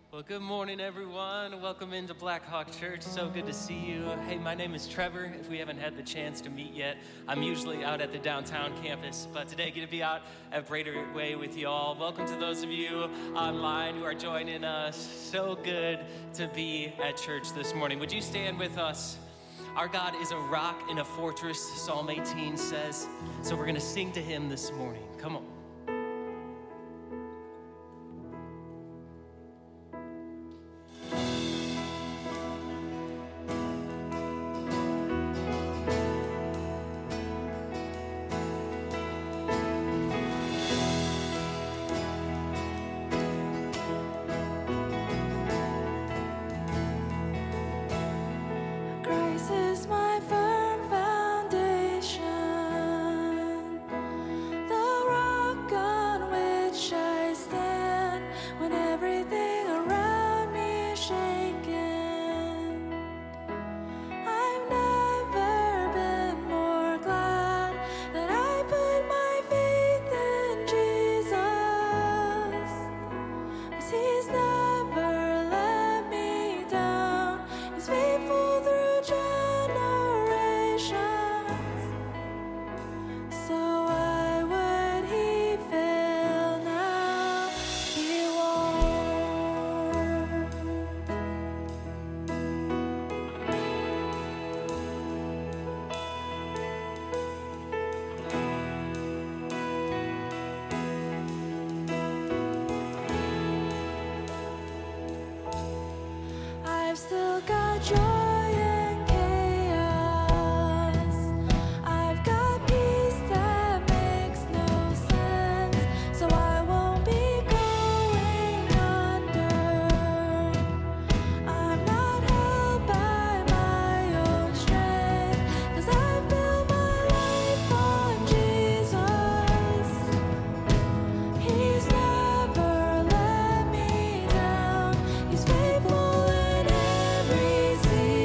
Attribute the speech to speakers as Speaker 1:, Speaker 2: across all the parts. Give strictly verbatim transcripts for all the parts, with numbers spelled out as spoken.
Speaker 1: Well, good morning, everyone. Welcome into Blackhawk Church. So good to see you. Hey, my name is Trevor. If we haven't had the chance to meet yet, I'm usually out at the downtown campus, but today going to be out at Brader Way with you all. Welcome to those of you online who are joining us. So good to be at church this morning. Would you stand with us? Our God is a rock and a fortress, Psalm eighteen says. So we're going to sing to him this morning. Come on.
Speaker 2: He's faithful in every season.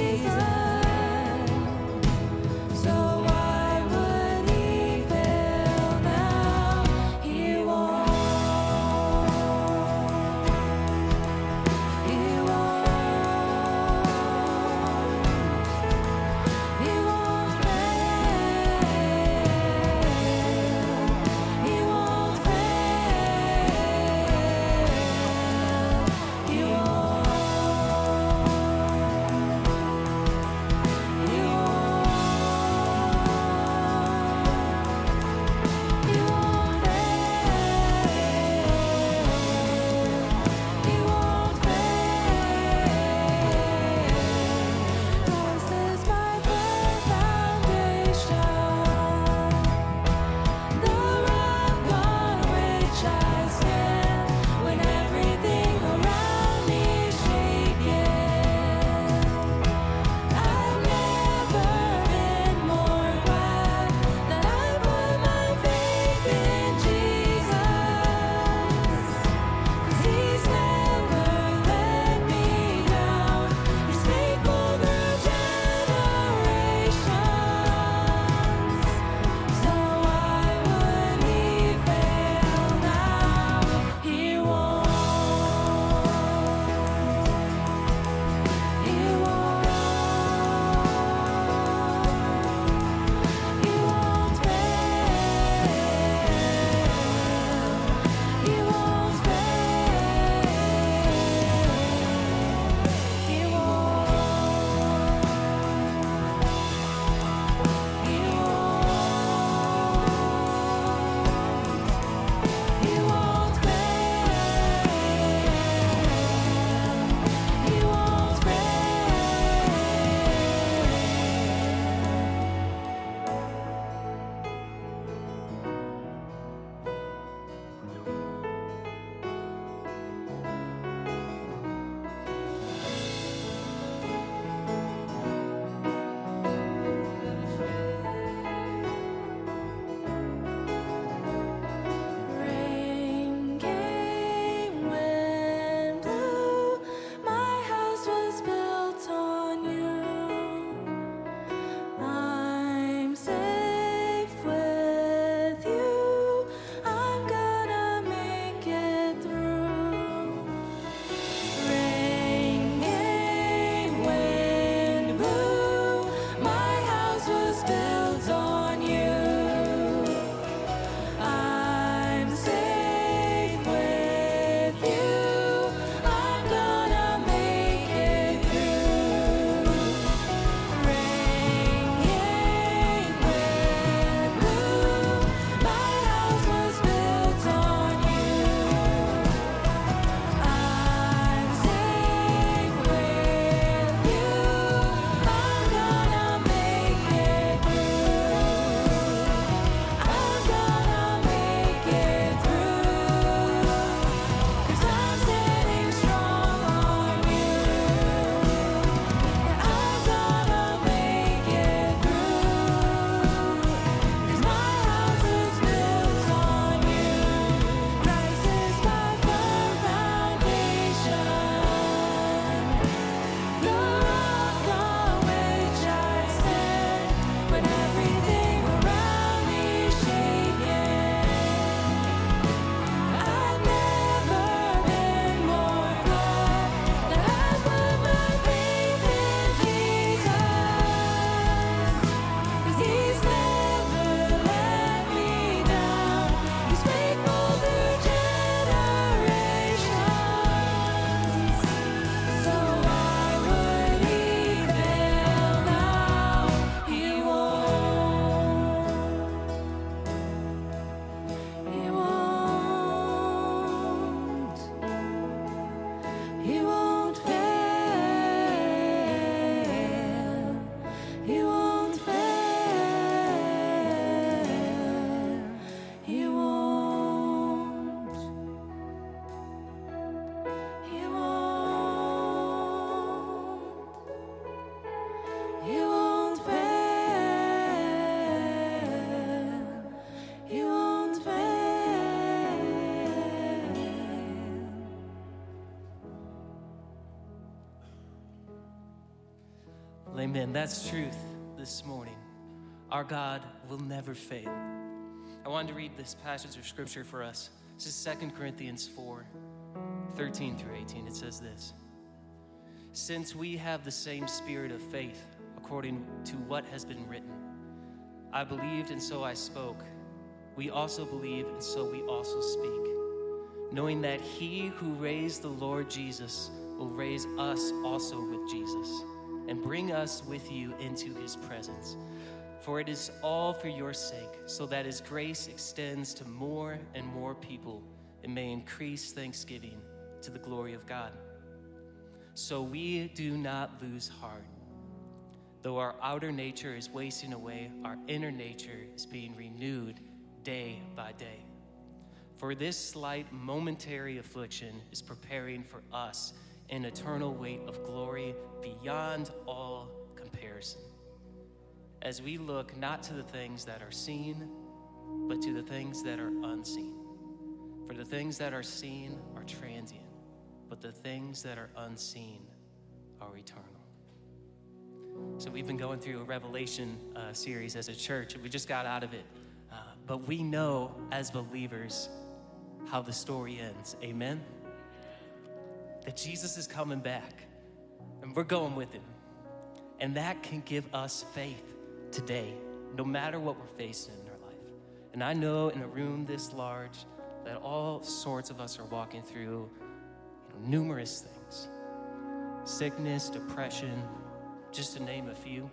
Speaker 1: Amen. That's truth this morning. Our God will never fail. I wanted to read this passage of scripture for us. This is Second Corinthians four, thirteen through eighteen. It says this: since we have the same spirit of faith, according to what has been written, I believed and so I spoke. We also believe and so we also speak, knowing that he who raised the Lord Jesus will raise us also with Jesus and bring us with you into his presence. For it is all for your sake, so that his grace extends to more and more people and may increase thanksgiving to the glory of God. So we do not lose heart. Though our outer nature is wasting away, our inner nature is being renewed day by day. For this slight momentary affliction is preparing for us an eternal weight of glory beyond all comparison, as we look not to the things that are seen, but to the things that are unseen. For the things that are seen are transient, but the things that are unseen are eternal. So we've been going through a Revelation uh, series as a church, and we just got out of it. Uh, but we know as believers how the story ends. Amen? That Jesus is coming back, and we're going with him. And that can give us faith today, no matter what we're facing in our life. And I know in a room this large that all sorts of us are walking through you know, numerous things. Sickness, depression, just to name a few.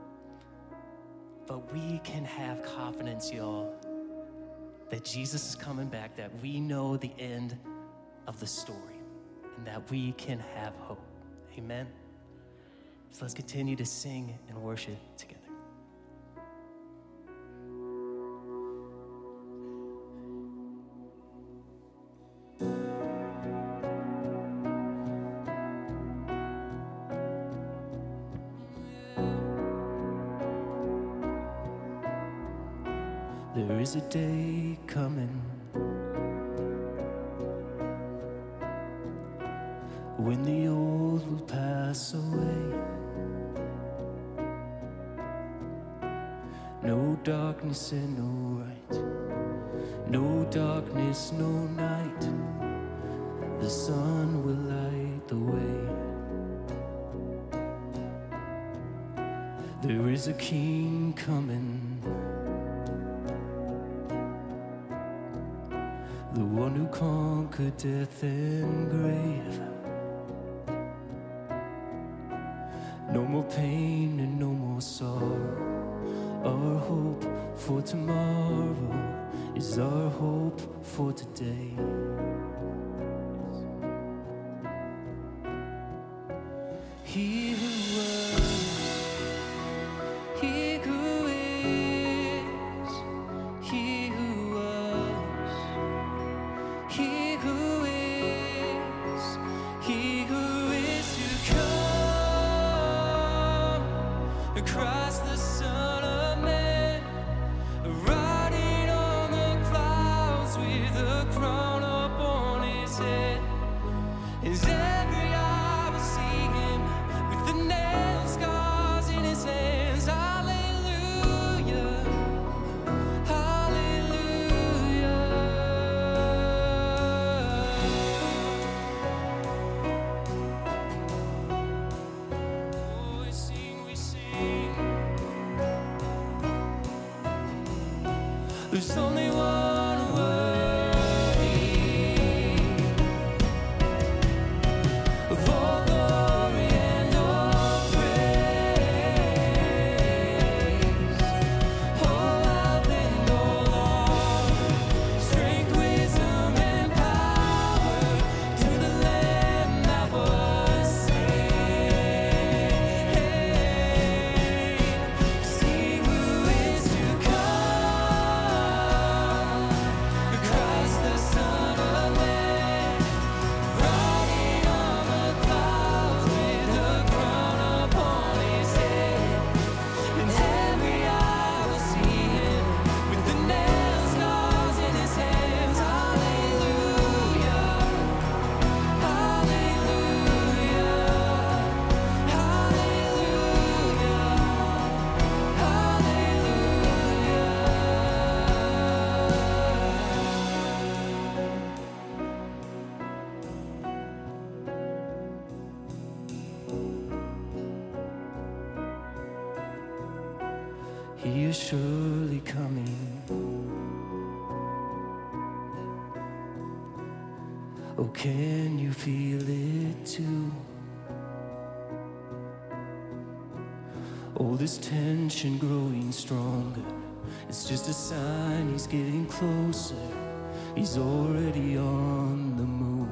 Speaker 1: But we can have confidence, y'all, that Jesus is coming back, that we know the end of the story, and that we can have hope. Amen? So let's continue to sing and worship together. There is a day coming when the old will pass away. No darkness and no right, no darkness, no night. The sun will light the way. There is a king coming, the one who conquered death and grave. No more pain and no more sorrow. Our hope for tomorrow is our hope for today. He who was, he who is, he who was, he who is, he who is to come, Christ the Son of Man, riding on the clouds with a crown upon his head. Is every eye will see him with the nail scars in his hands. Hallelujah, hallelujah. Oh, we sing, we sing. There's only one worthy. He is surely coming. Oh, can you feel it too? Oh, this tension growing stronger. It's just a sign he's getting closer. He's already on the move.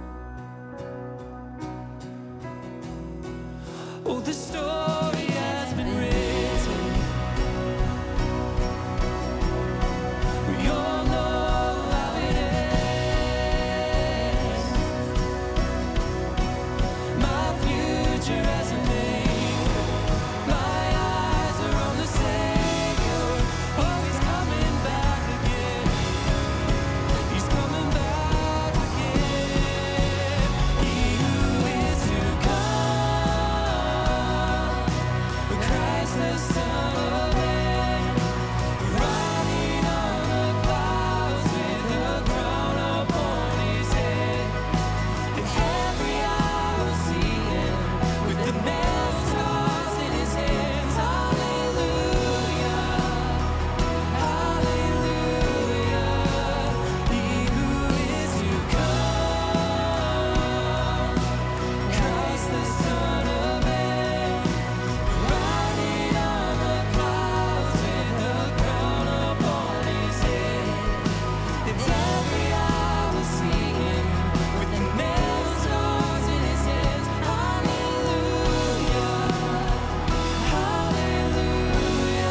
Speaker 1: Oh, the story has been written. We all know how it ends. My future hasn't made. My eyes are on the Savior. Oh, he's coming back again. He's coming back again. He who is to come, Christ the Son of Man, riding on the clouds with a crown upon his head. And every eye will see him with the nail scars in his hands. Hallelujah, hallelujah. He who is to come, Christ the Son of Man, riding on the clouds with a crown upon his head. And every eye will see him with the nail scars in his hands. Hallelujah, hallelujah,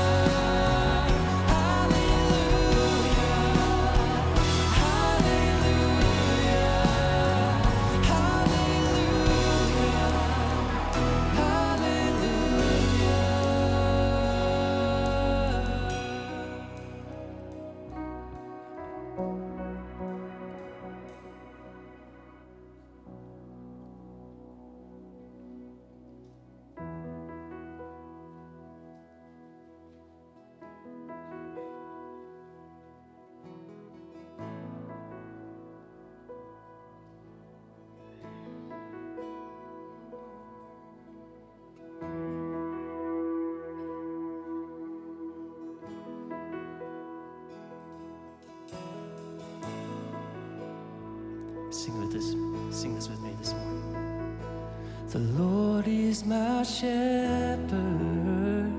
Speaker 1: Sing with us. Sing this with me this morning. The Lord is my shepherd.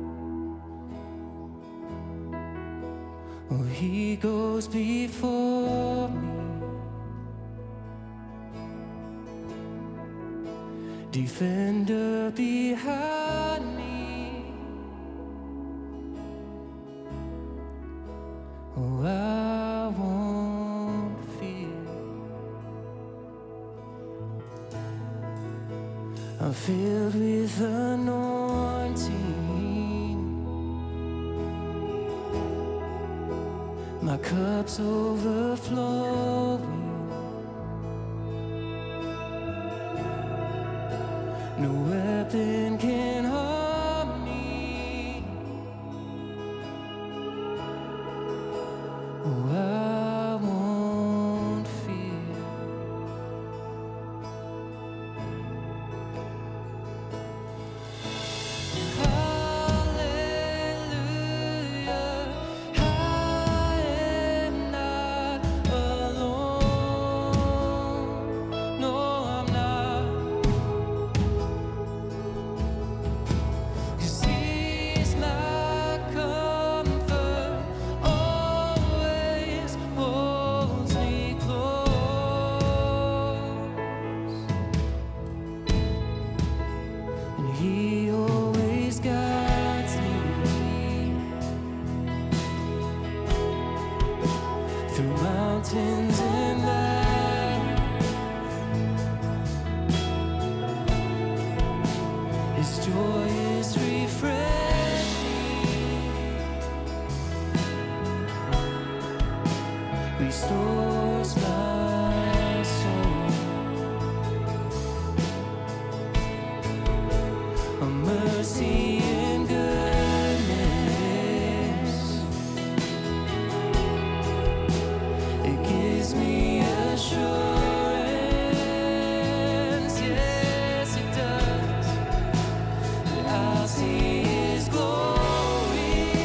Speaker 1: Oh, he goes before me. Defender behind me. Oh, I won't fear. I'm filled with anointing. My cup's overflowing. No weapon can harm me. Oh, I won't fear. Hallelujah, I am not alone. No, I'm not. 'Cause he's my comfort, always holds me close. And he always guides me through mountains and valleys. His joy is refreshing, restores my soul. A mercy and goodness, it gives me assurance. Yes, it does. That I'll see his glory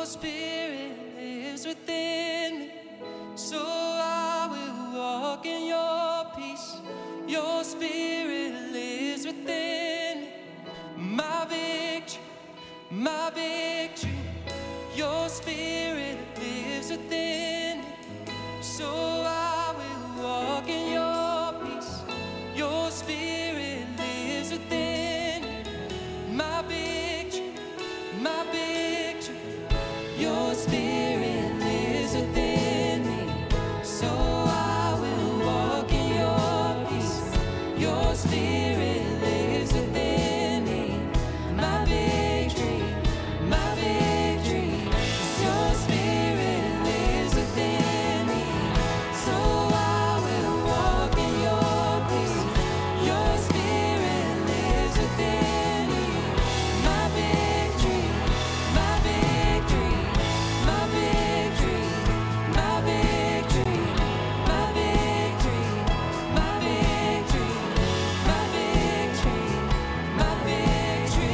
Speaker 1: Spirit lives within me, so I will walk in your peace. Your Spirit lives within me, my victory, my victory. Your Spirit lives within me, so I will walk in your peace. Your Spirit lives within me, my victory, my victory. Your Spirit lives within me, so I will walk in your peace. Your Spirit lives within me, my victory, my victory. Your Spirit lives within me, so I will walk in your peace. Your Spirit lives within me, my victory, my victory, my victory, my victory, my victory, my victory, my victory, my victory.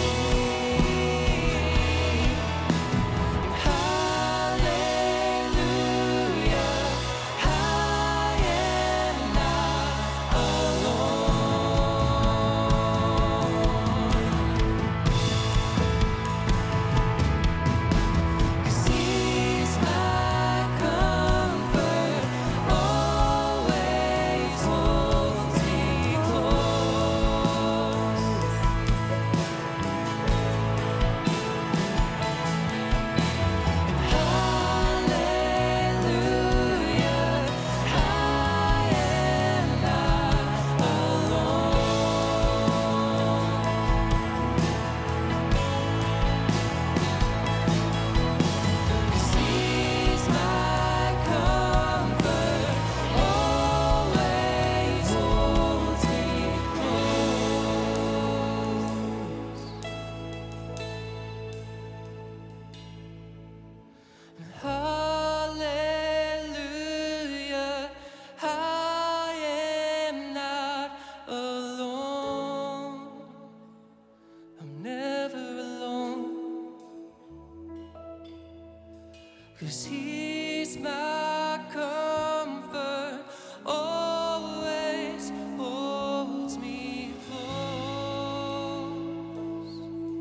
Speaker 1: Hallelujah, I am not alone. 'Cause He's my comfort, always holds me close. Hallelujah, I am not alone. 'Cause He's my comfort, always holds me close. Hallelujah, I am not alone. I'm never alone. 'Cause He's my comfort, always holds me close.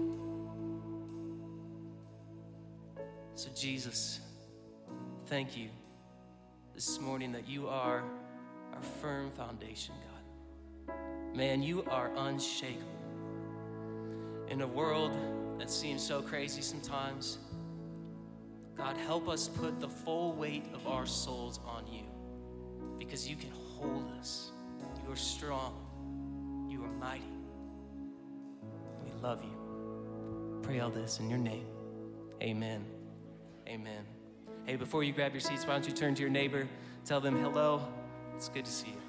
Speaker 1: So Jesus, thank you this morning that you are our firm foundation, God. Man, you are unshakable. In a world that seems so crazy sometimes, God, help us put the full weight of our souls on you, because you can hold us. You are strong. You are mighty. We love you. Pray all this in your name. Amen. Amen. Hey, before you grab your seats, why don't you turn to your neighbor, tell them hello. It's good to see you.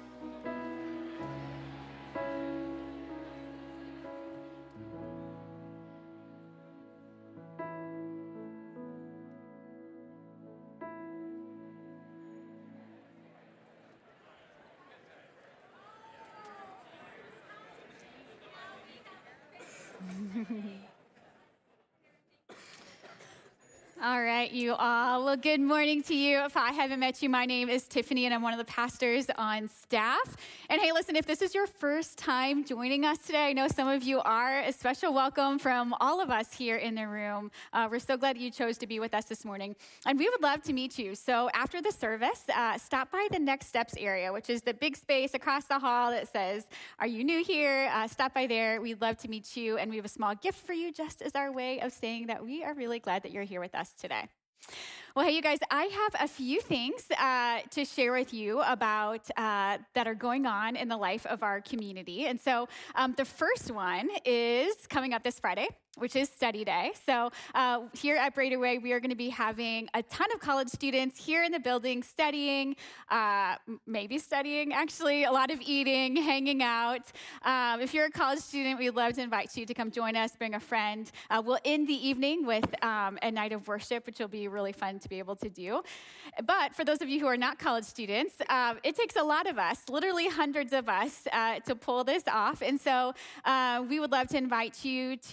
Speaker 2: All right, you all. Well, good morning to you. If I haven't met you, my name is Tiffany, and I'm one of the pastors on staff. And hey, listen, if this is your first time joining us today, I know some of you are. A special welcome from all of us here in the room. Uh, we're so glad that you chose to be with us this morning. And we would love to meet you. So after the service, uh, stop by the Next Steps area, which is the big space across the hall that says, "Are you new here?" Uh, stop by there. We'd love to meet you. And we have a small gift for you, just as our way of saying that we are really glad that you're here with us today. Well, hey, you guys, I have a few things uh, to share with you about uh, that are going on in the life of our community. And so um, the first one is coming up this Friday, which is study day. So uh, here at Brader Way, we are going to be having a ton of college students here in the building studying, uh, maybe studying, actually, a lot of eating, hanging out. Um, if you're a college student, we'd love to invite you to come join us, bring a friend. Uh, we'll end the evening with um, a night of worship, which will be really fun to be able to do. But for those of you who are not college students, um, it takes a lot of us, literally hundreds of us, uh, to pull this off. And so uh, we would love to invite you to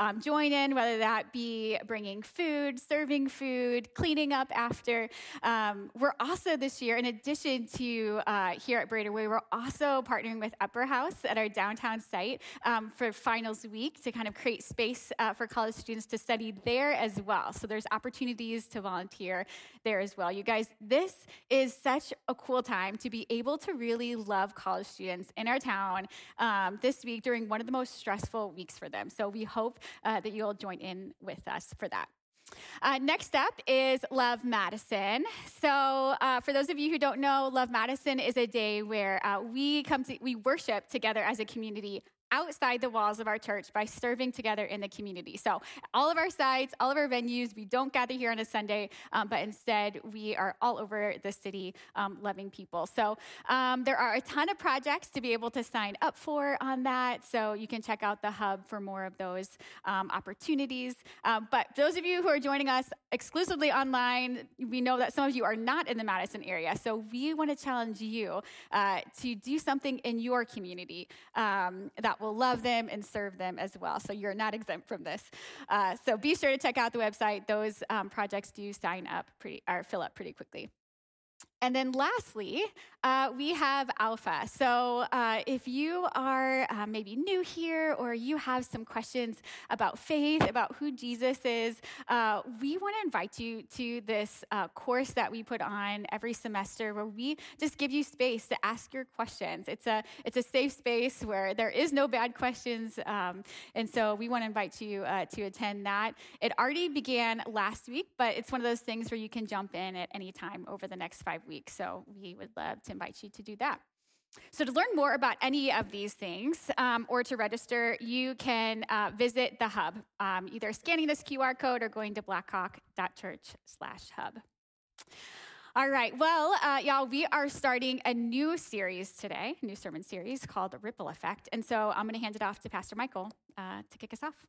Speaker 2: um, join in, whether that be bringing food, serving food, cleaning up after. Um, we're also this year, in addition to uh, here at Brader Way, we're also partnering with Upper House at our downtown site um, for finals week to kind of create space uh, for college students to study there as well. So there's opportunities to volunteer there as well. You guys, this is such a cool time to be able to really love college students in our town um, this week during one of the most stressful weeks for them. So we hope uh, that you'll join in with us for that. Uh, next up is Love Madison. So uh, for those of you who don't know, Love Madison is a day where uh, we come to, we worship together as a community outside the walls of our church by serving together in the community. So all of our sites, all of our venues, we don't gather here on a Sunday, um, but instead we are all over the city um, loving people. So um, there are a ton of projects to be able to sign up for on that. So you can check out the hub for more of those um, opportunities. Um, but those of you who are joining us exclusively online, we know that some of you are not in the Madison area. So we want to challenge you uh, to do something in your community um, that will love them and serve them as well. So you're not exempt from this. Uh, so be sure to check out the website. Those um, projects do sign up pretty or fill up pretty quickly. And then lastly, uh, we have Alpha. So uh, if you are uh, maybe new here or you have some questions about faith, about who Jesus is, uh, we want to invite you to this uh, course that we put on every semester where we just give you space to ask your questions. It's a it's a safe space where there is no bad questions. Um, and so we want to invite you uh, to attend that. It already began last week, but it's one of those things where you can jump in at any time over the next five weeks. So we would love to invite you to do that. So to learn more about any of these things um, or to register, you can uh, visit the hub, um, either scanning this Q R code or going to blackhawk.church slash hub. All right, well, uh, y'all, we are starting a new series today, a new sermon series called The Ripple Effect. And so I'm going to hand it off to Pastor Michael uh, to kick us off.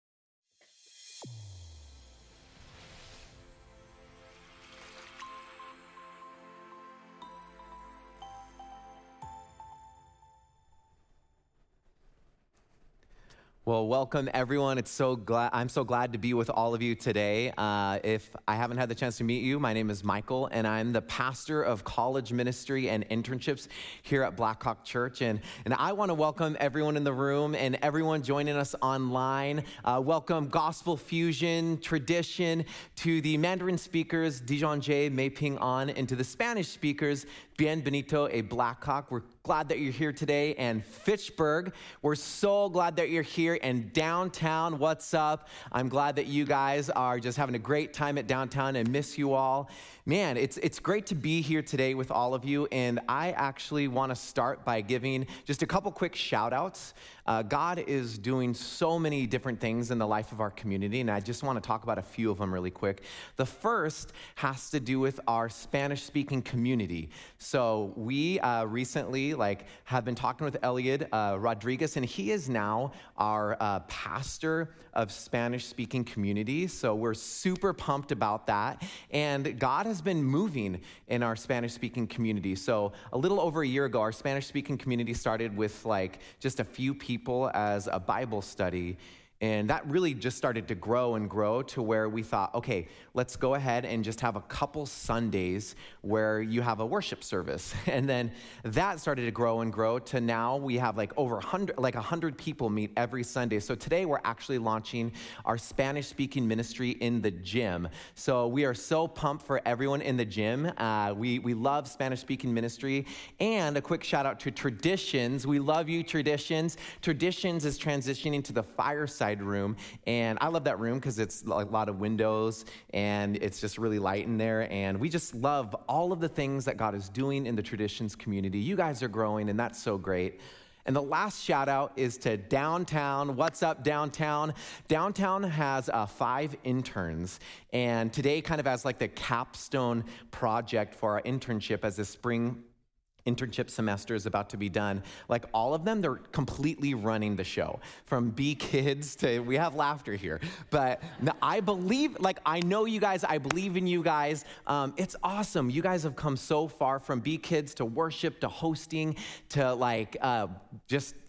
Speaker 3: Well, welcome everyone. It's so glad I'm so glad to be with all of you today. Uh, if I haven't had the chance to meet you, my name is Michael, and I'm the pastor of college ministry and internships here at Blackhawk Church. And and I want to welcome everyone in the room and everyone joining us online. Uh, welcome Gospel Fusion, Tradition, to the Mandarin speakers Dijon J, Mei Ping An, and to the Spanish speakers Bienvenido a Blackhawk. We're glad that you're here today. And Fitchburg, we're so glad that you're here. And downtown, what's up? I'm glad that you guys are just having a great time at downtown and miss you all. Man, it's it's great to be here today with all of you. And I actually want to start by giving just a couple quick shout outs. Uh, God is doing so many different things in the life of our community, and I just want to talk about a few of them really quick. The first has to do with our Spanish-speaking community. So we uh, recently like have been talking with Elliot uh, Rodriguez, and he is now our uh, pastor of Spanish-speaking community. So we're super pumped about that, and God has been moving in our Spanish-speaking community. So a little over a year ago, our Spanish-speaking community started with like just a few people as a Bible study. And that really just started to grow and grow to where we thought, okay, let's go ahead and just have a couple Sundays where you have a worship service. And then that started to grow and grow to now we have like over one hundred, like one hundred people meet every Sunday. So today we're actually launching our Spanish-speaking ministry in the gym. So we are so pumped for everyone in the gym. Uh, we, we love Spanish-speaking ministry. And a quick shout out to Traditions. We love you, Traditions. Traditions is transitioning to the fireside room, and I love that room because it's a lot of windows and it's just really light in there, and we just love all of the things that God is doing in the Traditions community. You guys are growing, and that's so great. And the last shout out is to Downtown. What's up, Downtown? Downtown has uh, five interns, and today kind of as like the capstone project for our internship as the spring internship semester is about to be done. Like all of them, they're completely running the show. From B Kids to, we have laughter here. But I believe, like I know you guys, I believe in you guys. Um, it's awesome. You guys have come so far from B Kids to worship to hosting to like uh, just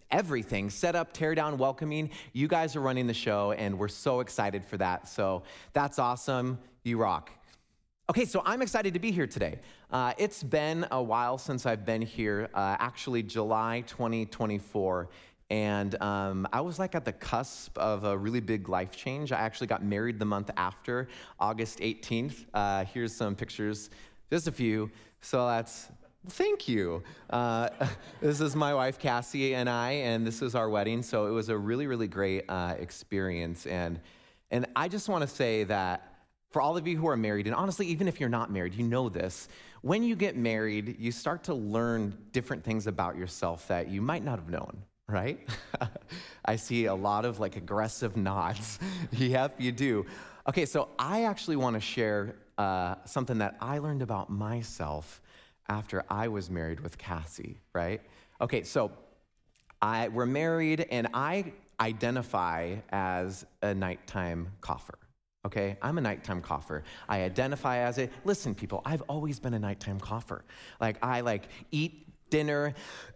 Speaker 3: everything, set up, tear down, welcoming. You guys are running the show, and we're so excited for that. So that's awesome. You rock. Okay, so I'm excited to be here today. Uh, it's been a while since I've been here, uh, actually July twenty twenty-four. And um, I was like at the cusp of a really big life change. I actually got married the month after, August eighteenth. Uh, here's some pictures, just a few. So that's, thank you. Uh, this is my wife, Cassie, and I, and this is our wedding. So it was a really, really great uh, experience. And, and I just want to say that for all of you who are married, and honestly, even if you're not married, you know this, when you get married, you start to learn different things about yourself that you might not have known. Right? I see a lot of like aggressive nods. Yep, you do. Okay, so I actually want to share uh, something that I learned about myself after I was married with Cassie, right? Okay, so I we're married and I identify as a nighttime cougher. Okay, I'm a nighttime cougher. I identify as it. Listen, people, I've always been a nighttime cougher. Like I like eat dinner.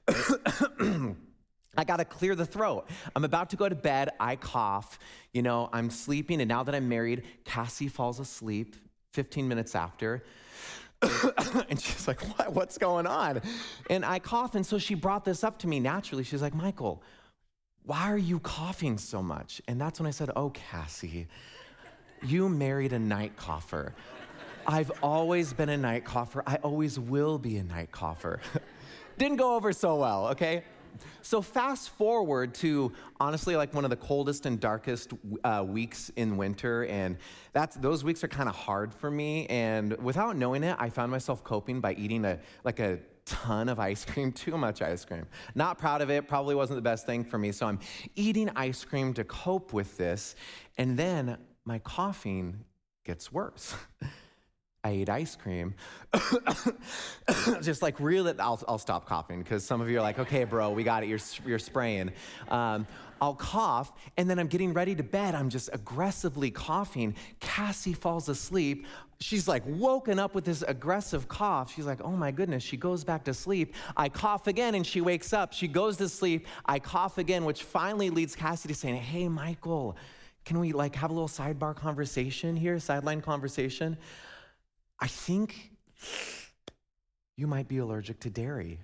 Speaker 3: I gotta clear the throat. I'm about to go to bed, I cough, you know, I'm sleeping, and now that I'm married, Cassie falls asleep fifteen minutes after, and she's like, what, what's going on? And I cough, and so she brought this up to me naturally. She's like, Michael, why are you coughing so much? And that's when I said, oh, Cassie, you married a night cougher. I've always been a night cougher. I always will be a night cougher. Didn't go over so well, okay? So fast forward to, honestly, like one of the coldest and darkest uh, weeks in winter, and that's those weeks are kind of hard for me, and without knowing it, I found myself coping by eating a like a ton of ice cream, too much ice cream. Not proud of it, probably wasn't the best thing for me, so I'm eating ice cream to cope with this, and then my coughing gets worse. I ate ice cream. Just like really, I'll, I'll stop coughing because some of you are like, okay, bro, we got it, you're, you're spraying. Um, I'll cough, and then I'm getting ready to bed. I'm just aggressively coughing. Cassie falls asleep. She's like woken up with this aggressive cough. She's like, oh my goodness, she goes back to sleep. I cough again, and she wakes up. She goes to sleep. I cough again, which finally leads Cassie to saying, hey, Michael, can we like have a little sidebar conversation here, sideline conversation? I think you might be allergic to dairy.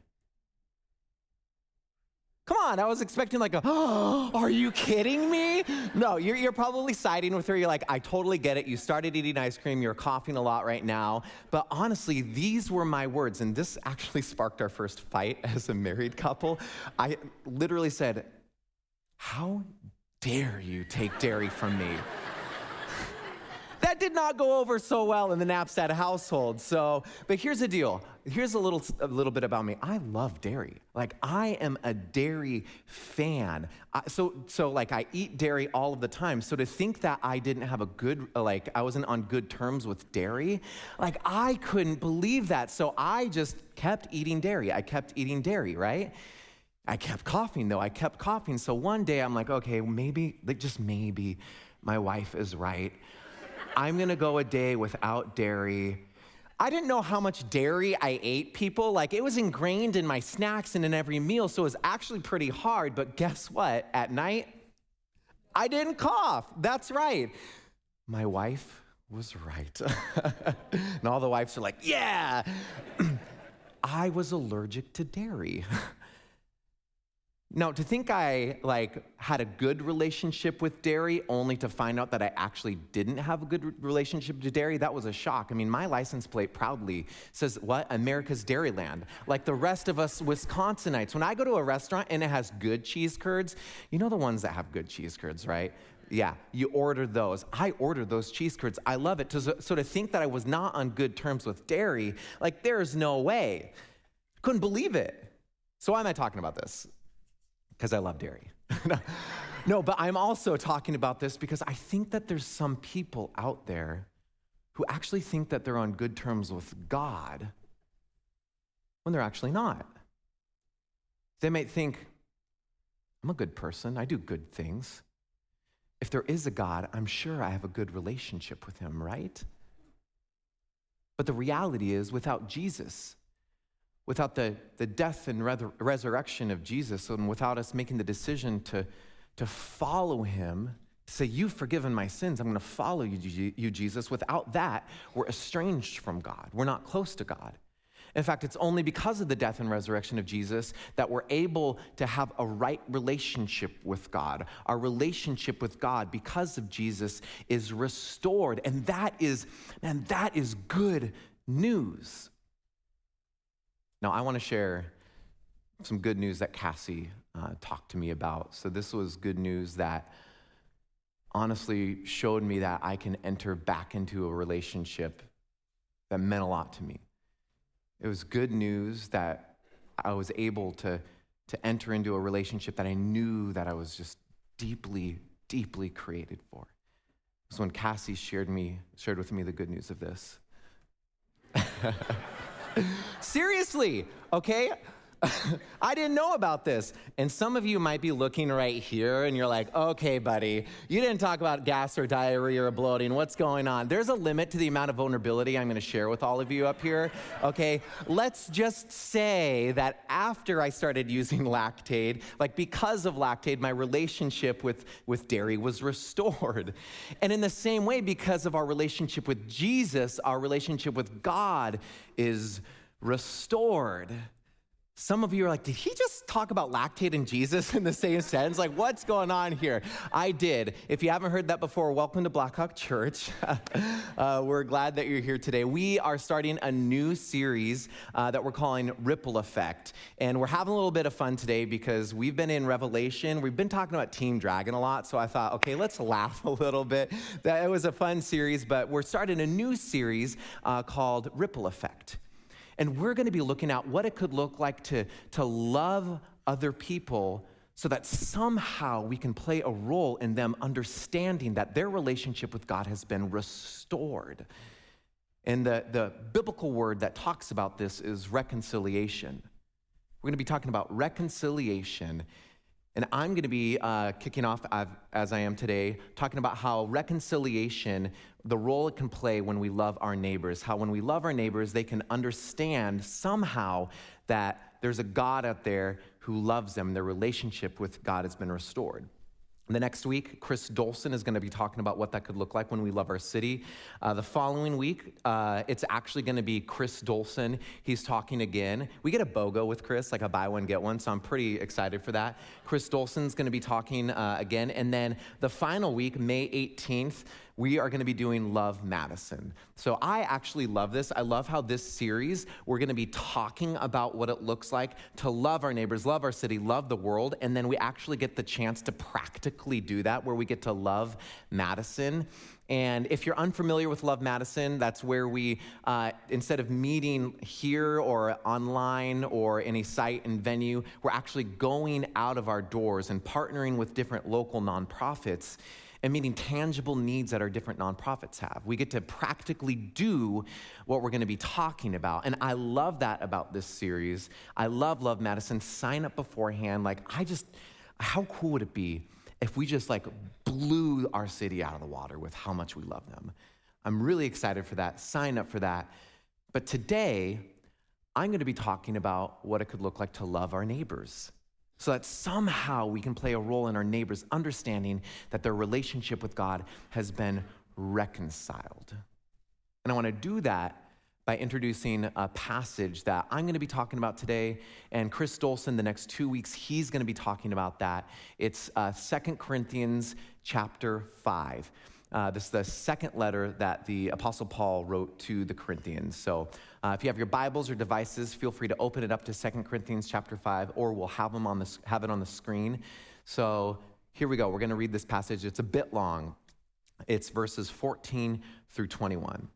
Speaker 3: Come on, I was expecting like a, oh, are you kidding me? No, you're, you're probably siding with her. You're like, I totally get it. You started eating ice cream. You're coughing a lot right now. But honestly, these were my words. And this actually sparked our first fight as a married couple. I literally said, how dare you take dairy from me? That did not go over so well in the Knapstad household. So, but here's the deal. Here's a little, a little bit about me. I love dairy. Like I am a dairy fan. I, so, so like I eat dairy all of the time. So to think that I didn't have a good, like I wasn't on good terms with dairy, like I couldn't believe that. So I just kept eating dairy. I kept eating dairy, right? I kept coughing though. I kept coughing. So one day I'm like, okay, maybe, like just maybe my wife is right. I'm gonna go a day without dairy. I didn't know how much dairy I ate, people. Like it was ingrained in my snacks and in every meal, so it was actually pretty hard. But guess what? At night, I didn't cough. That's right. My wife was right. And all the wives are like, yeah. I was allergic to dairy. Now, to think I like had a good relationship with dairy only to find out that I actually didn't have a good relationship to dairy, that was a shock. I mean, my license plate proudly says, what? America's Dairyland. Like the rest of us Wisconsinites. When I go to a restaurant and it has good cheese curds, you know the ones that have good cheese curds, right? Yeah, you order those. I ordered those cheese curds. I love it. So to think that I was not on good terms with dairy, like there's no way. Couldn't believe it. So why am I talking about this? Because I love dairy. No, but I'm also talking about this because I think that there's some people out there who actually think that they're on good terms with God when they're actually not. They might think, I'm a good person. I do good things. If there is a God, I'm sure I have a good relationship with him, right? But the reality is, without Jesus, without the, the death and re- resurrection of Jesus, and without us making the decision to, to follow him, say, you've forgiven my sins, I'm going to follow you, you, Jesus. Without that, we're estranged from God. We're not close to God. In fact, it's only because of the death and resurrection of Jesus that we're able to have a right relationship with God. Our relationship with God, because of Jesus, is restored. And that is, man, that is good news. Now, I want to share some good news that Cassie uh, talked to me about. So this was good news that honestly showed me that I can enter back into a relationship that meant a lot to me. It was good news that I was able to, to enter into a relationship that I knew that I was just deeply, deeply created for. It was when Cassie shared me, shared with me the good news of this. Seriously, okay? I didn't know about this. And some of you might be looking right here and you're like, okay, buddy, you didn't talk about gas or diarrhea or bloating. What's going on? There's a limit to the amount of vulnerability I'm going to share with all of you up here, okay? Let's just say that after I started using Lactaid, like because of Lactaid, my relationship with, with dairy was restored. And in the same way, because of our relationship with Jesus, our relationship with God is restored. Some of you are like, did he just talk about Lactaid and Jesus in the same sentence? Like, what's going on here? I did. If you haven't heard that before, welcome to Blackhawk Church. uh, we're glad that you're here today. We are starting a new series uh, that we're calling Ripple Effect. And we're having a little bit of fun today because we've been in Revelation. We've been talking about Team Dragon a lot. So I thought, okay, let's laugh a little bit. That it was a fun series, but we're starting a new series uh, called Ripple Effect. And we're going to be looking at what it could look like to, to love other people so that somehow we can play a role in them understanding that their relationship with God has been restored. And the, the biblical word that talks about this is reconciliation. We're going to be talking about reconciliation. And I'm going to be uh, kicking off, as I am today, talking about how reconciliation, the role it can play when we love our neighbors, how when we love our neighbors, they can understand somehow that there's a God out there who loves them. Their relationship with God has been restored. The next week, Chris Dolson is going to be talking about what that could look like when we love our city. Uh, the following week, uh, it's actually going to be Chris Dolson. He's talking again. We get a BOGO with Chris, like a buy one, get one, so I'm pretty excited for that. Chris Dolson's going to be talking uh, again. And then the final week, May eighteenth, we are going to be doing Love Madison. So I actually love this. I love how this series, we're going to be talking about what it looks like to love our neighbors, love our city, love the world, and then we actually get the chance to practically do that, where we get to love Madison. And if you're unfamiliar with Love Madison, that's where we, uh, instead of meeting here or online or in a site and venue, we're actually going out of our doors and partnering with different local nonprofits and meeting tangible needs that our different nonprofits have. We get to practically do what we're going to be talking about. And I love that about this series. I love Love Madison. Sign up beforehand. Like, I just, how cool would it be if we just like blew our city out of the water with how much we love them? I'm really excited for that. Sign up for that. But today, I'm going to be talking about what it could look like to love our neighbors, so that somehow we can play a role in our neighbors' understanding that their relationship with God has been reconciled. And I want to do that by introducing a passage that I'm going to be talking about today. And Chris Dolson, the next two weeks, he's going to be talking about that. It's uh, Second Corinthians chapter five. Uh, this is the second letter that the Apostle Paul wrote to the Corinthians. So uh, if you have your Bibles or devices, feel free to open it up to Second Corinthians chapter five, or we'll have, them on the, have it on the screen. So here we go. We're going to read this passage. It's a bit long. It's verses fourteen through twenty-one.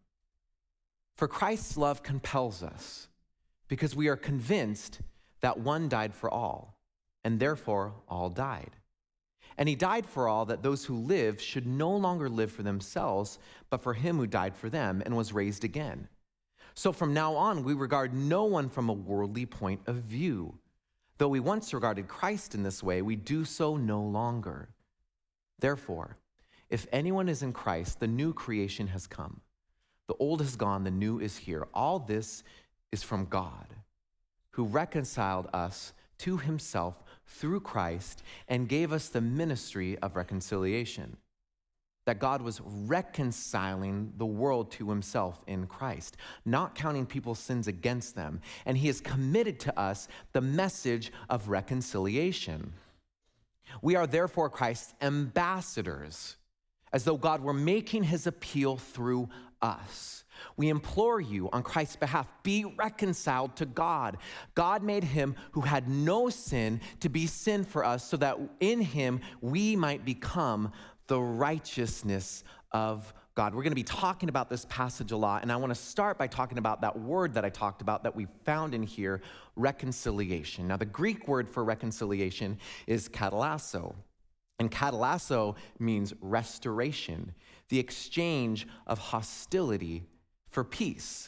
Speaker 3: For Christ's love compels us, because we are convinced that one died for all, and therefore all died. And he died for all, that those who live should no longer live for themselves, but for him who died for them and was raised again. So from now on, we regard no one from a worldly point of view. Though we once regarded Christ in this way, we do so no longer. Therefore, if anyone is in Christ, the new creation has come. The old has gone, the new is here. All this is from God, who reconciled us to himself through Christ and gave us the ministry of reconciliation. That God was reconciling the world to himself in Christ, not counting people's sins against them. And he has committed to us the message of reconciliation. We are therefore Christ's ambassadors, as though God were making his appeal through us. We implore you on Christ's behalf, be reconciled to God. God made him who had no sin to be sin for us, so that in him we might become the righteousness of God. We're going to be talking about this passage a lot, and I want to start by talking about that word that I talked about that we found in here, reconciliation. Now, the Greek word for reconciliation is katallasso, and katallasso means restoration, the exchange of hostility for peace.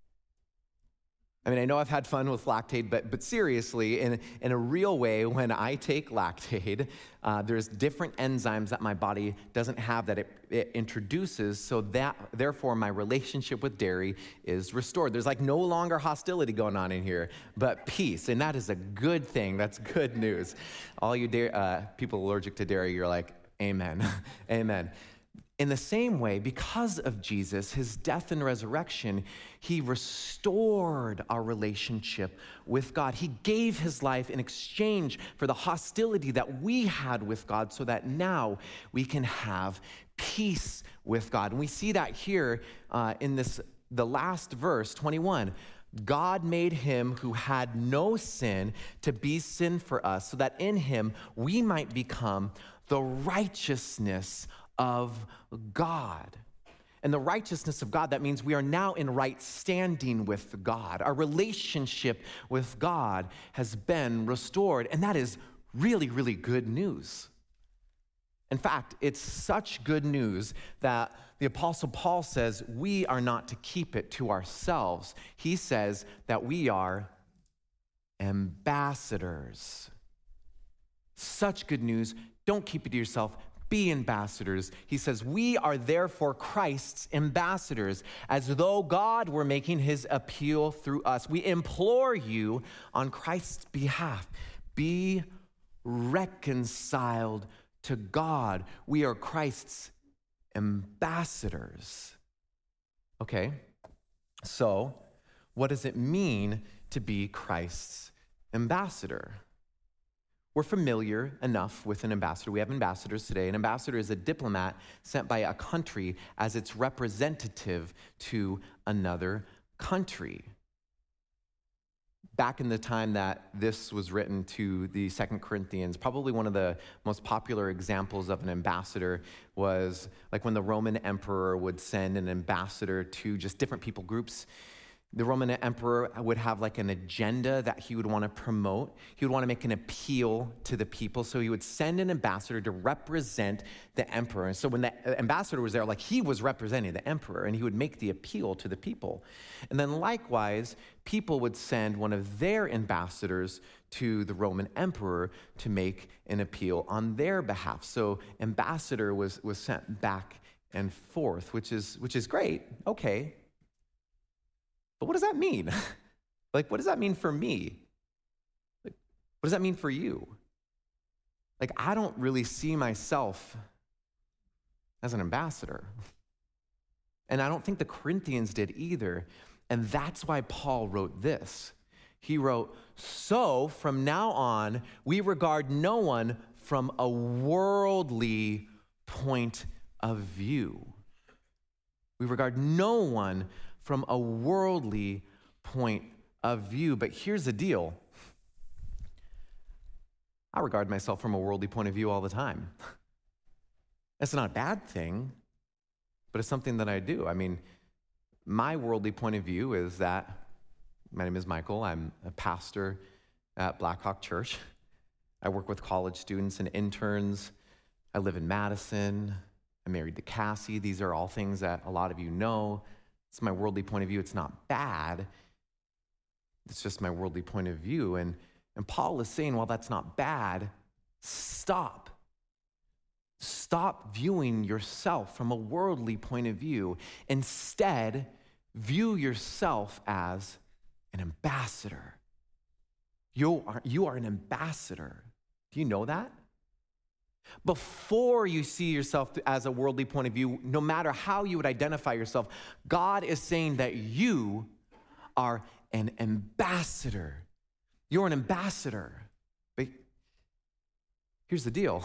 Speaker 3: I mean, I know I've had fun with Lactaid, but but seriously, in, in a real way, when I take Lactaid, uh, there's different enzymes that my body doesn't have that it, it introduces, so that, therefore, my relationship with dairy is restored. There's like no longer hostility going on in here, but peace, and that is a good thing. That's good news. All you dairy, uh, people allergic to dairy, you're like, amen, amen. In the same way, because of Jesus, his death and resurrection, he restored our relationship with God. He gave his life in exchange for the hostility that we had with God, so that now we can have peace with God. And we see that here uh, in this, the last verse, twenty-one. God made him who had no sin to be sin for us, so that in him we might become the righteousness of God. And the righteousness of God, that means we are now in right standing with God. Our relationship with God has been restored, and that is really, really good news. In fact, it's such good news that the Apostle Paul says we are not to keep it to ourselves. He says that we are ambassadors. Such good news. Don't keep it to yourself. Be ambassadors. He says, we are therefore Christ's ambassadors, as though God were making his appeal through us. We implore you on Christ's behalf, be reconciled to God. We are Christ's ambassadors. Okay, so what does it mean to be Christ's ambassador? We're familiar enough with an ambassador. We have ambassadors today. An ambassador is a diplomat sent by a country as its representative to another country. Back in the time that this was written to the Second Corinthians, probably one of the most popular examples of an ambassador was like when the Roman emperor would send an ambassador to just different people groups. The Roman emperor would have like an agenda that he would want to promote. He would want to make an appeal to the people. So he would send an ambassador to represent the emperor. And so when the ambassador was there, like he was representing the emperor, and he would make the appeal to the people. And then likewise, people would send one of their ambassadors to the Roman emperor to make an appeal on their behalf. So ambassador was, was sent back and forth, which is, which is great. Okay. But what does that mean? Like, what does that mean for me? Like, what does that mean for you? Like, I don't really see myself as an ambassador. And I don't think the Corinthians did either. And that's why Paul wrote this. He wrote, so from now on, we regard no one from a worldly point of view. We regard no one from a worldly point of view. But here's the deal. I regard myself from a worldly point of view all the time. That's not a bad thing, but it's something that I do. I mean, my worldly point of view is that my name is Michael. I'm a pastor at Blackhawk Church. I work with college students and interns. I live in Madison. I'm married to Cassie. These are all things that a lot of you know. It's my worldly point of view. It's not bad. It's just my worldly point of view. And, and Paul is saying, well, that's not bad. Stop. Stop viewing yourself from a worldly point of view. Instead, view yourself as an ambassador. You are, you are an ambassador. Do you know that? Before you see yourself as a worldly point of view, no matter how you would identify yourself, God is saying that you are an ambassador. You're an ambassador. But here's the deal.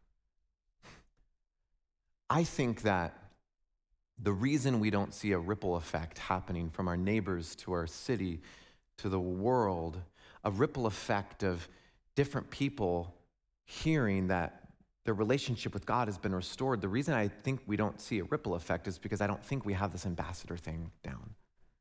Speaker 3: I think that the reason we don't see a ripple effect happening from our neighbors to our city to the world, a ripple effect of different people hearing that their relationship with God has been restored, the reason I think we don't see a ripple effect is because I don't think we have this ambassador thing down.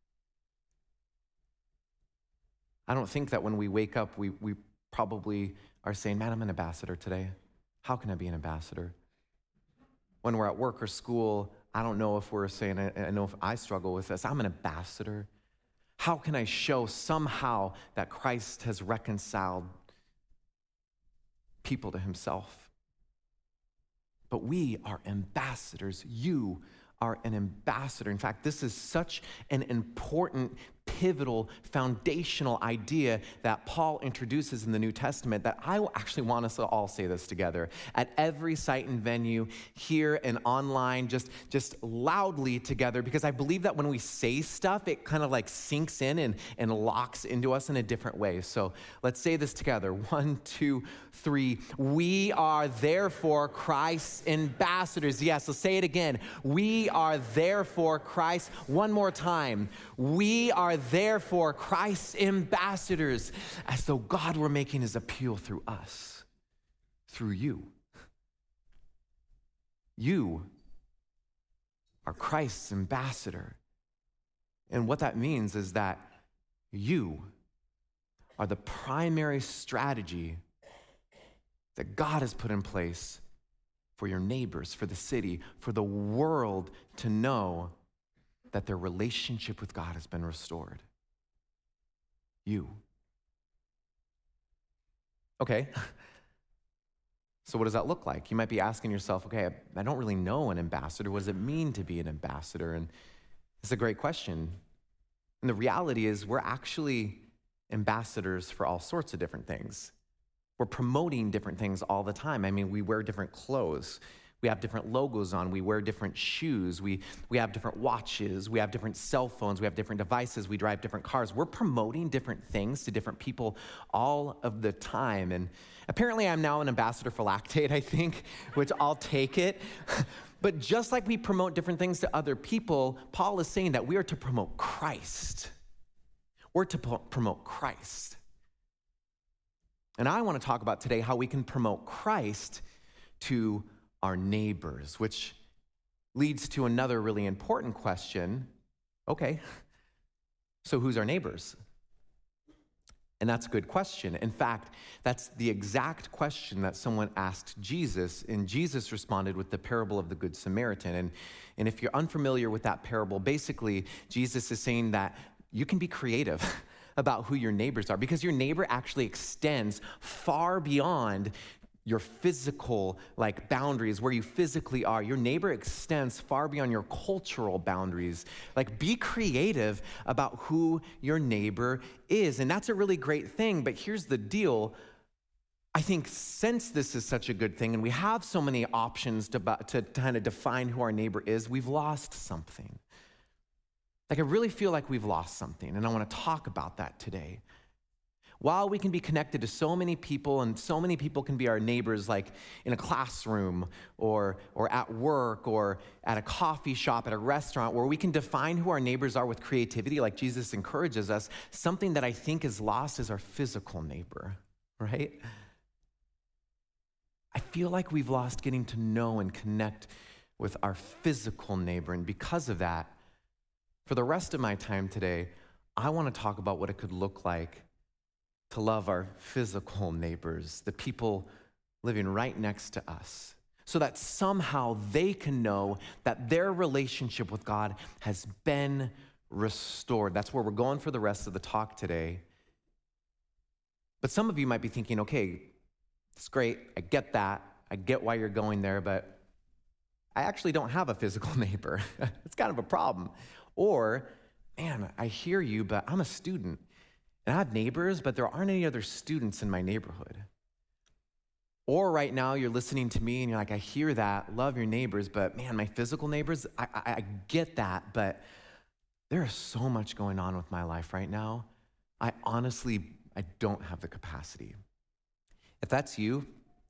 Speaker 3: I don't think that when we wake up, we, we probably are saying, man, I'm an ambassador today. How can I be an ambassador? When we're at work or school, I don't know if we're saying, I, I know if I struggle with this, I'm an ambassador. How can I show somehow that Christ has reconciled people to himself? But we are ambassadors. You are an ambassador. In fact, this is such an important, pivotal, foundational idea that Paul introduces in the New Testament that I actually want us to all say this together at every site and venue, here and online, just, just loudly together, because I believe that when we say stuff, it kind of like sinks in and, and locks into us in a different way. So let's say this together. One, two, three. We are therefore Christ's ambassadors. Yes, let's say it again. We are therefore Christ. One more time. We are therefore Christ's ambassadors, as though God were making his appeal through us, through you. You are Christ's ambassador. And what that means is that you are the primary strategy that God has put in place for your neighbors, for the city, for the world to know that their relationship with God has been restored. You. Okay. So what does that look like? You might be asking yourself, okay, I, I don't really know an ambassador. What does it mean to be an ambassador? And it's a great question. And the reality is we're actually ambassadors for all sorts of different things. We're promoting different things all the time. I mean, we wear different clothes. We have different logos on. We wear different shoes. We, we have different watches. We have different cell phones. We have different devices. We drive different cars. We're promoting different things to different people all of the time. And apparently I'm now an ambassador for Lactate, I think, which I'll take it. But just like we promote different things to other people, Paul is saying that we are to promote Christ. We're to po- promote Christ. And I want to talk about today how we can promote Christ to our neighbors, which leads to another really important question. Okay, so who's our neighbors? And that's a good question. In fact, that's the exact question that someone asked Jesus, and Jesus responded with the parable of the Good Samaritan. And, and if you're unfamiliar with that parable, basically, Jesus is saying that you can be creative about who your neighbors are, because your neighbor actually extends far beyond your physical like boundaries, where you physically are. Your neighbor extends far beyond your cultural boundaries. Like, be creative about who your neighbor is. And that's a really great thing. But here's the deal. I think since this is such a good thing and we have so many options to, to kind of define who our neighbor is, we've lost something. Like, I really feel like we've lost something, and I want to talk about that today. While we can be connected to so many people, and so many people can be our neighbors, like in a classroom or, or at work or at a coffee shop, at a restaurant, where we can define who our neighbors are with creativity, like Jesus encourages us, something that I think is lost is our physical neighbor, right? I feel like we've lost getting to know and connect with our physical neighbor, and because of that, for the rest of my time today, I want to talk about what it could look like to love our physical neighbors, the people living right next to us, so that somehow they can know that their relationship with God has been restored. That's where we're going for the rest of the talk today. But some of you might be thinking, okay, it's great, I get that, I get why you're going there, but I actually don't have a physical neighbor. It's kind of a problem. Or, man, I hear you, but I'm a student, And I have neighbors, but there aren't any other students in my neighborhood. Or right now you're listening to me and you're like, I hear that, love your neighbors, but man, my physical neighbors, I, I, I get that, but there is so much going on with my life right now. I honestly, I don't have the capacity. If that's you,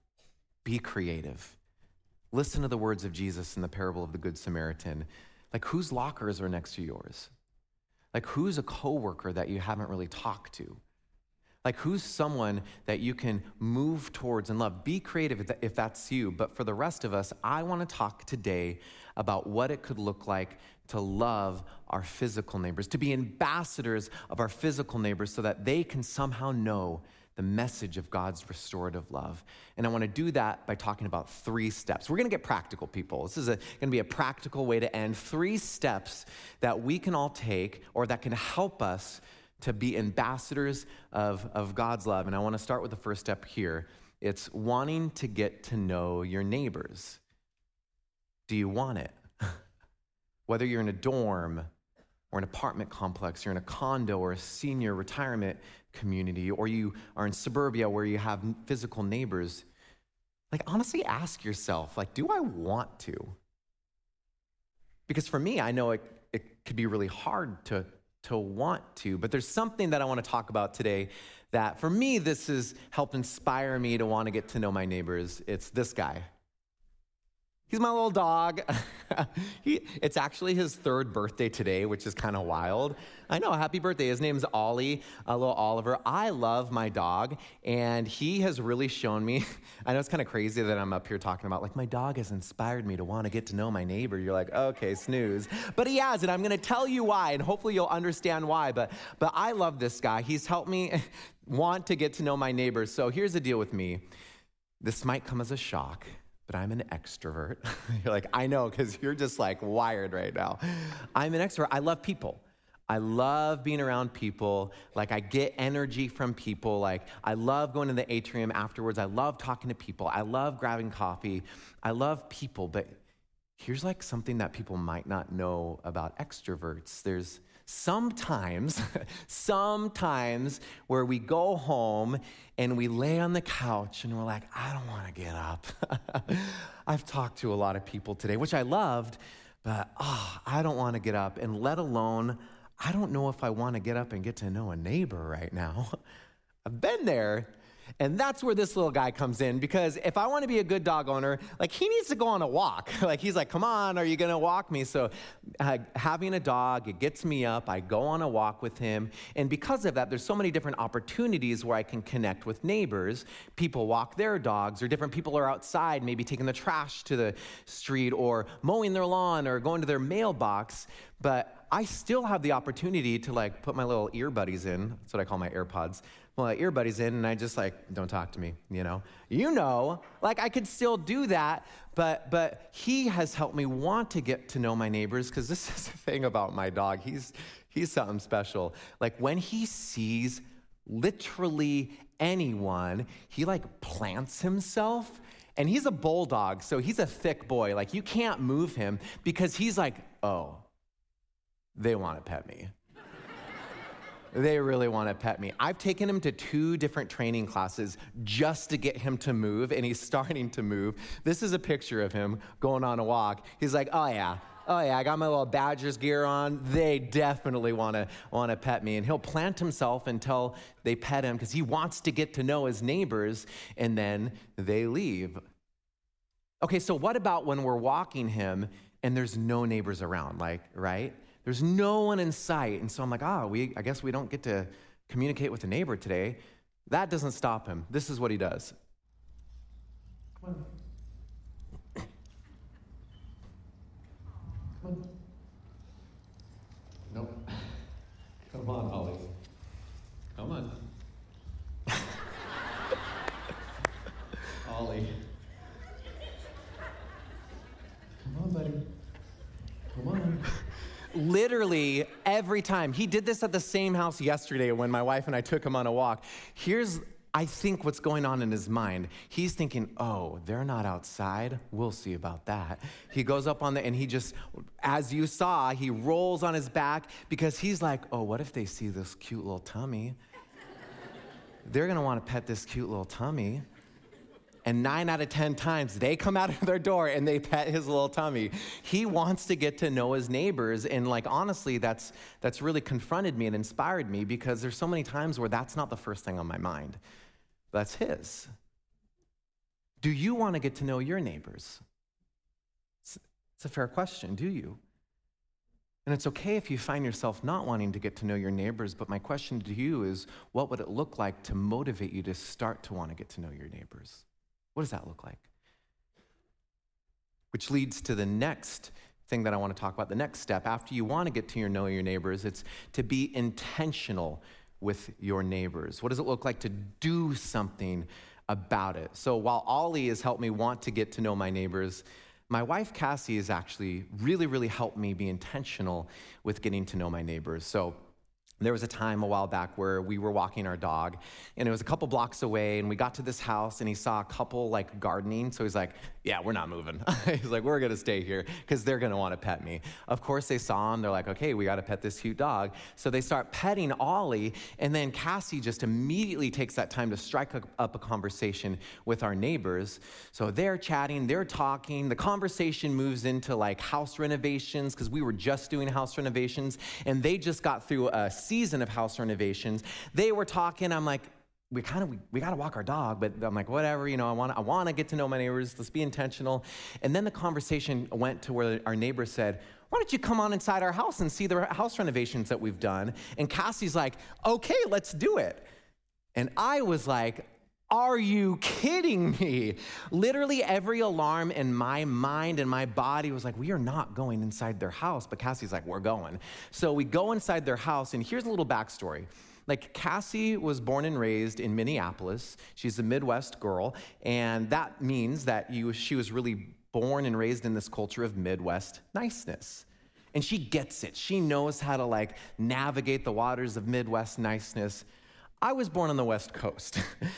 Speaker 3: be creative. Listen to the words of Jesus in the parable of the Good Samaritan. Like, whose lockers are next to yours? Like, who's a coworker that you haven't really talked to? Like, who's someone that you can move towards and love? Be creative if that's you. But for the rest of us, I want to talk today about what it could look like to love our physical neighbors, to be ambassadors of our physical neighbors so that they can somehow know the message of God's restorative love. And I want to do that by talking about three steps. We're going to get practical, people. This is going to be a practical way to end. Three steps that we can all take or that can help us to be ambassadors of, of God's love. And I want to start with the first step here. It's wanting to get to know your neighbors. Do you want it? Whether you're in a dorm or an apartment complex, you're in a condo or a senior retirement community, or you are in suburbia where you have physical neighbors, like, honestly ask yourself, like, do I want to? Because for me, I know it, it could be really hard to, to want to, but there's something that I want to talk about today that for me, this has helped inspire me to want to get to know my neighbors. It's this guy. He's my little dog. he, it's actually his third birthday today, which is kind of wild. I know, happy birthday. His name's Ollie, a little Oliver. I love my dog, and he has really shown me, I know it's kind of crazy that I'm up here talking about, like, my dog has inspired me to want to get to know my neighbor. You're like, okay, snooze. But he has, and I'm going to tell you why, and hopefully you'll understand why. But, but I love this guy. He's helped me want to get to know my neighbors. So here's the deal with me. This might come as a shock, but I'm an extrovert. You're like, I know, because you're just like wired right now. I'm an extrovert. I love people. I love being around people. Like, I get energy from people. Like, I love going to the atrium afterwards. I love talking to people. I love grabbing coffee. I love people. But here's like something that people might not know about extroverts. There's sometimes, sometimes where we go home and we lay on the couch and we're like, I don't want to get up. I've talked to a lot of people today, which I loved, but oh, I don't want to get up, and let alone, I don't know if I want to get up and get to know a neighbor right now. I've been there. And that's where this little guy comes in, because if I want to be a good dog owner, like, he needs to go on a walk. Like, he's like, come on, are you going to walk me? So uh, having a dog, it gets me up. I go on a walk with him. And because of that, there's so many different opportunities where I can connect with neighbors. People walk their dogs, or different people are outside, maybe taking the trash to the street, or mowing their lawn, or going to their mailbox. But I still have the opportunity to, like, put my little ear buddies in. That's what I call my AirPods. Well, my earbuds in, and I just like, don't talk to me, you know? You know, like, I could still do that, but but he has helped me want to get to know my neighbors, because this is the thing about my dog. He's he's something special. Like, when he sees literally anyone, he, like, plants himself, and he's a bulldog, so he's a thick boy. Like, you can't move him, because he's like, oh, they want to pet me. They really want to pet me. I've taken him to two different training classes just to get him to move, and he's starting to move. This is a picture of him going on a walk. He's like, oh yeah, oh yeah, I got my little Badgers gear on. They definitely want to want to pet me. And he'll plant himself until they pet him, because he wants to get to know his neighbors, and then they leave. Okay, so what about when we're walking him and there's no neighbors around, like, right? There's no one in sight. And so I'm like, ah, we, I guess we don't get to communicate with the neighbor today. That doesn't stop him. This is what he does. Come on. Come on. Nope. Come on, Ollie. Come on. Ollie. Come on, buddy. Come on. Literally every time. He did this at the same house yesterday when my wife and I took him on a walk. Here's, I think, what's going on in his mind. He's thinking, oh, they're not outside. We'll see about that. He goes up on the, and he just, as you saw, he rolls on his back, because he's like, oh, what if they see this cute little tummy? they're gonna wanna pet this cute little tummy. And nine out of ten times, they come out of their door and they pet his little tummy. He wants to get to know his neighbors. And like, honestly, that's that's really confronted me and inspired me, because there's so many times where that's not the first thing on my mind. That's his. Do you want to get to know your neighbors? It's, it's a fair question, do you? And it's okay if you find yourself not wanting to get to know your neighbors, but my question to you is, what would it look like to motivate you to start to want to get to know your neighbors? What does that look like? Which leads to the next thing that I want to talk about, the next step. After you want to get to your know your neighbors, it's to be intentional with your neighbors. What does it look like to do something about it? So while Ollie has helped me want to get to know my neighbors, my wife Cassie has actually really, really helped me be intentional with getting to know my neighbors. So there was a time a while back where we were walking our dog, and it was a couple blocks away, and we got to this house, and he saw a couple like gardening, so he's like, yeah, we're not moving. He's like, we're gonna stay here because they're gonna wanna pet me. Of course they saw him, they're like, okay, we gotta pet this cute dog. So they start petting Ollie, and then Cassie just immediately takes that time to strike up a conversation with our neighbors. So they're chatting, they're talking, the conversation moves into like house renovations, because we were just doing house renovations, and they just got through a season of house renovations. They were talking, I'm like, we kind of, we, we got to walk our dog, but I'm like, whatever, you know, I want I want to get to know my neighbors. Let's be intentional. And then the conversation went to where our neighbor said, why don't you come on inside our house and see the house renovations that we've done? And Cassie's like, okay, let's do it. And I was like, are you kidding me? Literally every alarm in my mind and my body was like, we are not going inside their house. But Cassie's like, we're going. So we go inside their house, and here's a little backstory. Like, Cassie was born and raised in Minneapolis. She's a Midwest girl, and that means that you, she was really born and raised in this culture of Midwest niceness. And she gets it. She knows how to like navigate the waters of Midwest niceness. I was born on the West Coast.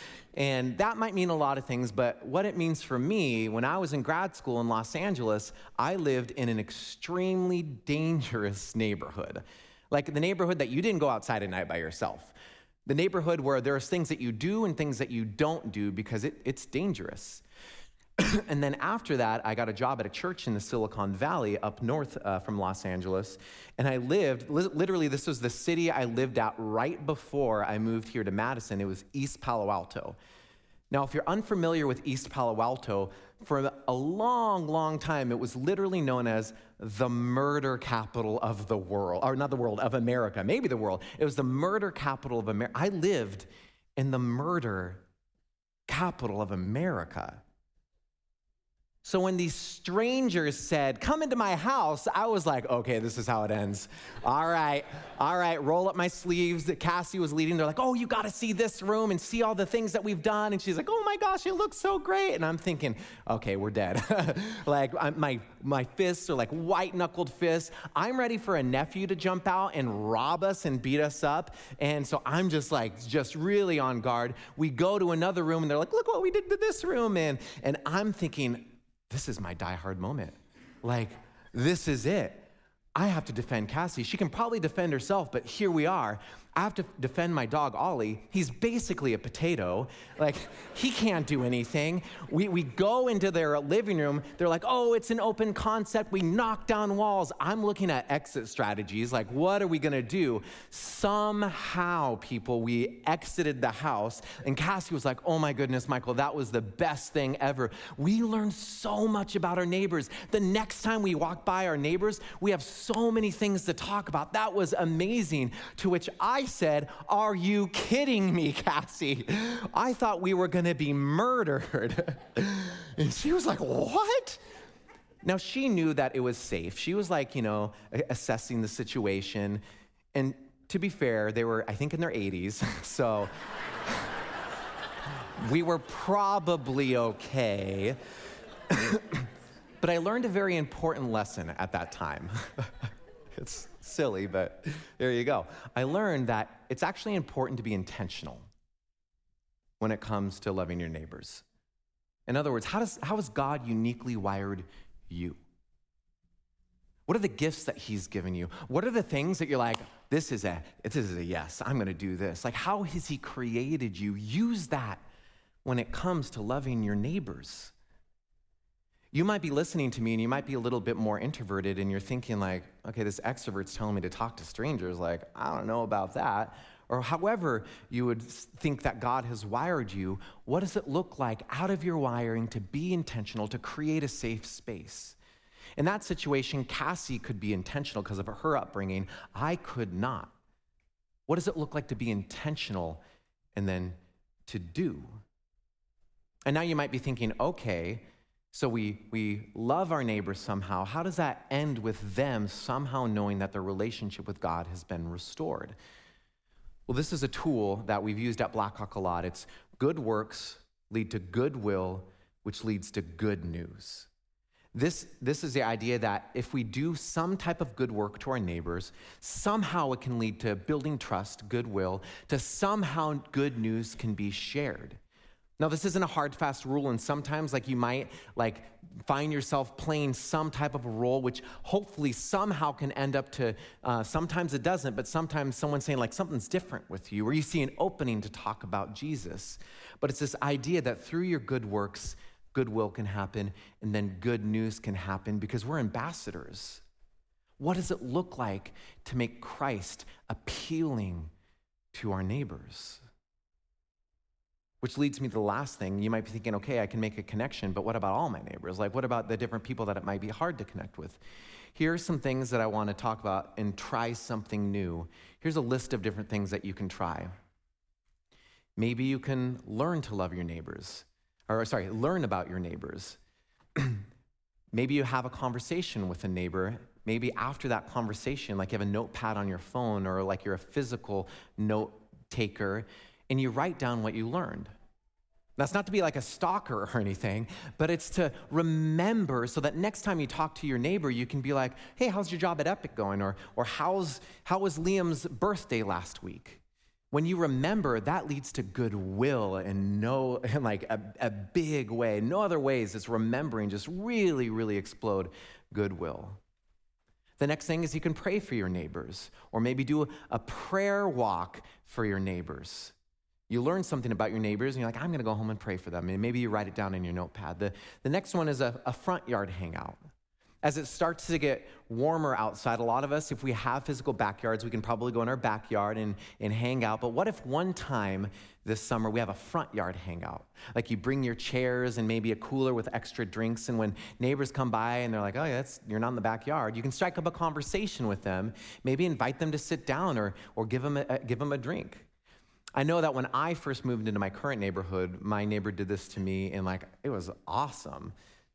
Speaker 3: And that might mean a lot of things, but what it means for me, when I was in grad school in Los Angeles, I lived in an extremely dangerous neighborhood. Like the neighborhood that you didn't go outside at night by yourself. The neighborhood where there's things that you do and things that you don't do because it, it's dangerous. And then after that, I got a job at a church in the Silicon Valley up north uh, from Los Angeles. And I lived, li- literally, this was the city I lived at right before I moved here to Madison. It was East Palo Alto. Now, if you're unfamiliar with East Palo Alto, for a long, long time, it was literally known as the murder capital of the world, or not the world, of America, maybe the world. It was the murder capital of America. I lived in the murder capital of America. So when these strangers said, come into my house, I was like, okay, this is how it ends. All right, all right, roll up my sleeves. Cassie was leading. They're like, oh, you got to see this room and see all the things that we've done. And she's like, oh my gosh, it looks so great. And I'm thinking, okay, we're dead. Like I'm, my my fists are like white-knuckled fists. I'm ready for a nephew to jump out and rob us and beat us up. And so I'm just like, just really on guard. We go to another room and they're like, look what we did to this room. And, and I'm thinking, this is my die-hard moment. Like, this is it. I have to defend Cassie. She can probably defend herself, but here we are. I have to defend my dog, Ollie. He's basically a potato. Like, he can't do anything. We we go into their living room. They're like, oh, it's an open concept. We knock down walls. I'm looking at exit strategies. Like, what are we going to do? Somehow, people, we exited the house. And Cassie was like, oh, my goodness, Michael, that was the best thing ever. We learned so much about our neighbors. The next time we walk by our neighbors, we have so many things to talk about. That was amazing. To which I said, are you kidding me, Cassie? I thought we were gonna be murdered. And she was like, what? Now, she knew that it was safe. She was like, you know, assessing the situation. And to be fair, they were, I think, in their eighties. So we were probably okay. But I learned a very important lesson at that time. It's silly, but there you go. I learned that it's actually important to be intentional when it comes to loving your neighbors. In other words, how does how has God uniquely wired you? What are the gifts that he's given you? What are the things that you're like, This is a, this is a yes, I'm gonna do this. Like, how has he created you? Use that when it comes to loving your neighbors. You might be listening to me and you might be a little bit more introverted and you're thinking like, okay, this extrovert's telling me to talk to strangers. Like, I don't know about that. Or however you would think that God has wired you, what does it look like out of your wiring to be intentional, to create a safe space? In that situation, Cassie could be intentional because of her upbringing. I could not. What does it look like to be intentional and then to do? And now you might be thinking, okay, so we, we love our neighbors somehow. How does that end with them somehow knowing that their relationship with God has been restored? Well, this is a tool that we've used at Blackhawk a lot. It's good works lead to goodwill, which leads to good news. This, this is the idea that if we do some type of good work to our neighbors, somehow it can lead to building trust, goodwill, to somehow good news can be shared. Now, this isn't a hard, fast rule, and sometimes like you might like find yourself playing some type of a role, which hopefully somehow can end up to, uh, sometimes it doesn't, but sometimes someone's saying like something's different with you, or you see an opening to talk about Jesus. But it's this idea that through your good works, goodwill can happen, and then good news can happen because we're ambassadors. What does it look like to make Christ appealing to our neighbors? Which leads me to the last thing. You might be thinking, okay, I can make a connection, but what about all my neighbors? Like, what about the different people that it might be hard to connect with? Here are some things that I want to talk about and try something new. Here's a list of different things that you can try. Maybe you can learn to love your neighbors, or sorry, learn about your neighbors. Maybe you have a conversation with a neighbor. Maybe after that conversation, like you have a notepad on your phone, or like you're a physical note taker, and you write down what you learned. That's not to be like a stalker or anything, but it's to remember so that next time you talk to your neighbor, you can be like, hey, how's your job at Epic going? Or, or how's, how was Liam's birthday last week? When you remember, that leads to goodwill in no, in like a, a big way. No other ways is remembering just really, really explode goodwill. The next thing is you can pray for your neighbors, or maybe do a prayer walk for your neighbors. You learn something about your neighbors, and you're like, I'm going to go home and pray for them. And maybe you write it down in your notepad. The, the next one is a, a front yard hangout. As it starts to get warmer outside, a lot of us, if we have physical backyards, we can probably go in our backyard and, and hang out. But what if one time this summer we have a front yard hangout? Like you bring your chairs and maybe a cooler with extra drinks, and when neighbors come by and they're like, oh, yeah, that's, you're not in the backyard, you can strike up a conversation with them, maybe invite them to sit down or, or give them a, give them a drink. I know that when I first moved into my current neighborhood, my neighbor did this to me, and like, it was awesome.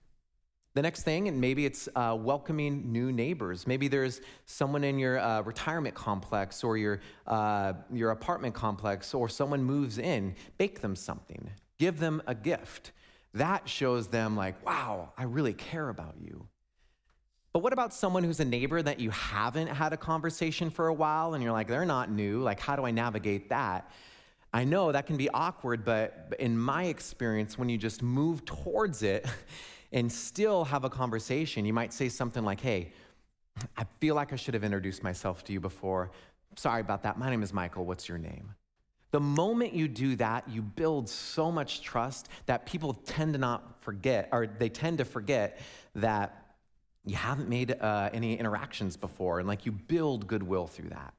Speaker 3: The next thing, and maybe it's uh, welcoming new neighbors. Maybe there's someone in your uh, retirement complex or your uh, your apartment complex, or someone moves in. Bake them something. Give them a gift. That shows them like, wow, I really care about you. But what about someone who's a neighbor that you haven't had a conversation for a while, and you're like, they're not new. Like, how do I navigate that? I know that can be awkward, but in my experience, when you just move towards it and still have a conversation, you might say something like, hey, I feel like I should have introduced myself to you before. Sorry about that. My name is Michael. What's your name? The moment you do that, you build so much trust that people tend to not forget, or they tend to forget that you haven't made uh, any interactions before, and like you build goodwill through that.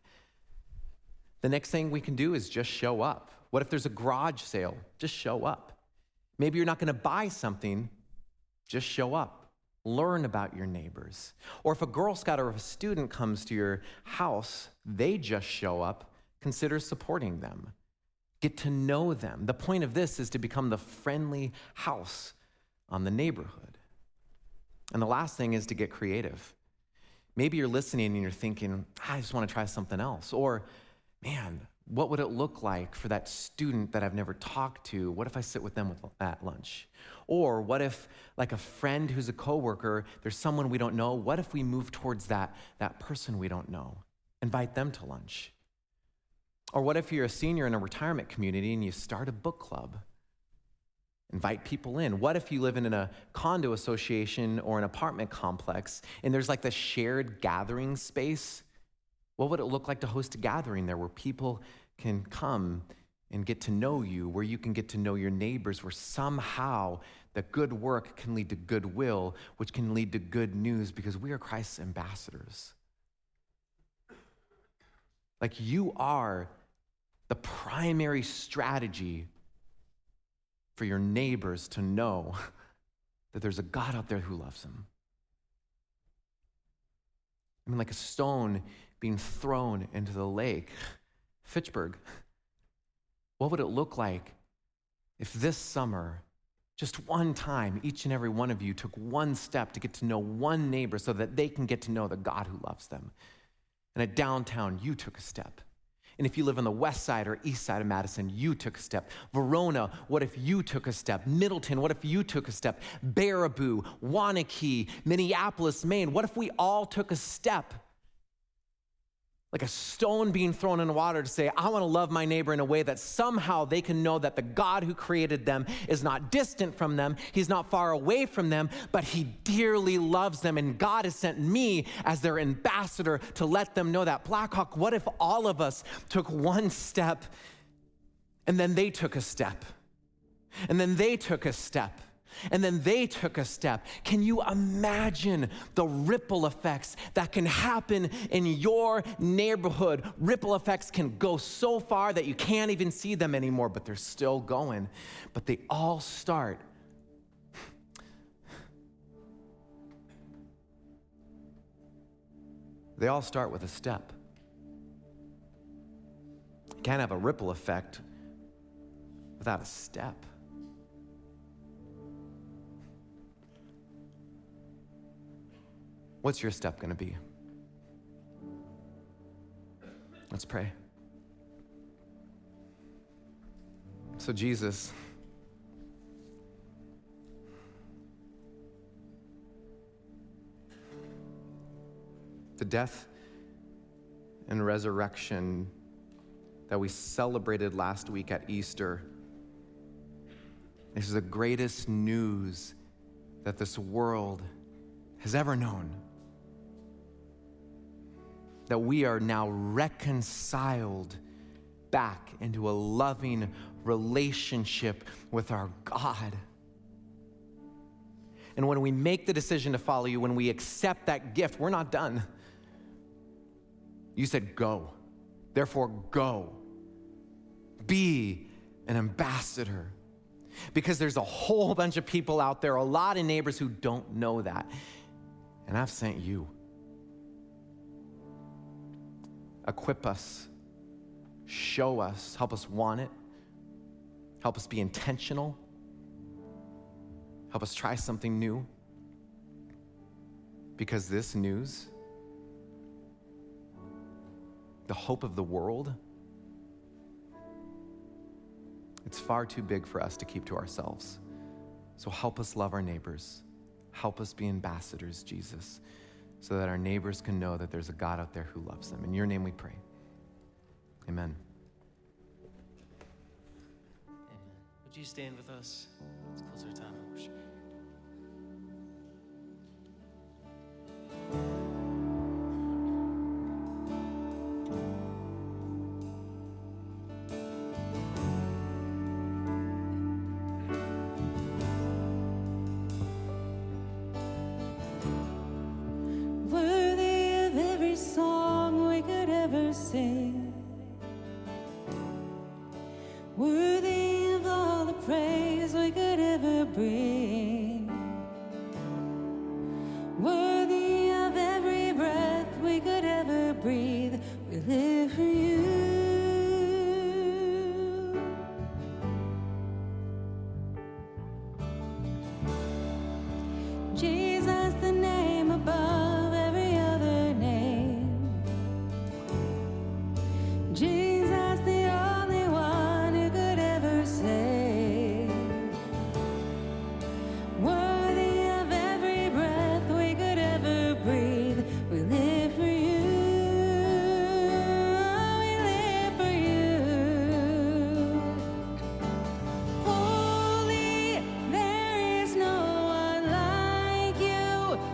Speaker 3: The next thing we can do is just show up. What if there's a garage sale? Just show up. Maybe you're not going to buy something. Just show up. Learn about your neighbors. Or if a Girl Scout or if a student comes to your house, they just show up. Consider supporting them. Get to know them. The point of this is to become the friendly house on the neighborhood. And the last thing is to get creative. Maybe you're listening and you're thinking, I just want to try something else. Or, man, what would it look like for that student that I've never talked to? What if I sit with them with, at lunch? Or what if, like a friend who's a coworker, there's someone we don't know, what if we move towards that, that person we don't know? Invite them to lunch. Or what if you're a senior in a retirement community and you start a book club? Invite people in. What if you live in a condo association or an apartment complex and there's like the shared gathering space? What would it look like to host a gathering there where people can come and get to know you, where you can get to know your neighbors, where somehow the good work can lead to goodwill, which can lead to good news because we are Christ's ambassadors. Like you are the primary strategy for your neighbors to know that there's a God out there who loves them. I mean, like a stone being thrown into the lake. Fitchburg, what would it look like if this summer, just one time, each and every one of you took one step to get to know one neighbor so that they can get to know the God who loves them? And at downtown, you took a step. And if you live on the west side or east side of Madison, you took a step. Verona, what if you took a step? Middleton, what if you took a step? Baraboo, Wanakee, Minneapolis, Maine, what if we all took a step? Like a stone being thrown in the water to say, I want to love my neighbor in a way that somehow they can know that the God who created them is not distant from them. He's not far away from them, but he dearly loves them. And God has sent me as their ambassador to let them know that. Blackhawk, what if all of us took one step and then they took a step and then they took a step? And then they took a step. Can you imagine the ripple effects that can happen in your neighborhood? Ripple effects can go so far that you can't even see them anymore, but they're still going. But they all start. They all start with a step. You can't have a ripple effect without a step. What's your step going to be? Let's pray. So Jesus, the death and resurrection that we celebrated last week at Easter, this is the greatest news that this world has ever known. That we are now reconciled back into a loving relationship with our God. And when we make the decision to follow you, when we accept that gift, we're not done. You said go. Therefore, go. Be an ambassador. Because there's a whole bunch of people out there, a lot of neighbors who don't know that. And I've sent you. Equip us, show us, help us want it, help us be intentional, help us try something new. Because this news, the hope of the world, it's far too big for us to keep to ourselves. So help us love our neighbors. Help us be ambassadors, Jesus, so that our neighbors can know that there's a God out there who loves them. In your name we pray. Amen.
Speaker 1: Amen. Would you stand with us? Let's close our time of worship.
Speaker 4: Worthy of all the praise we could ever bring, worthy of every breath we could ever breathe, we live for you. Jesus, the name above every other name. Jesus, the only one who could ever save. Worthy of every breath we could ever breathe, we live for you. We live for you. Holy, there is no one like you.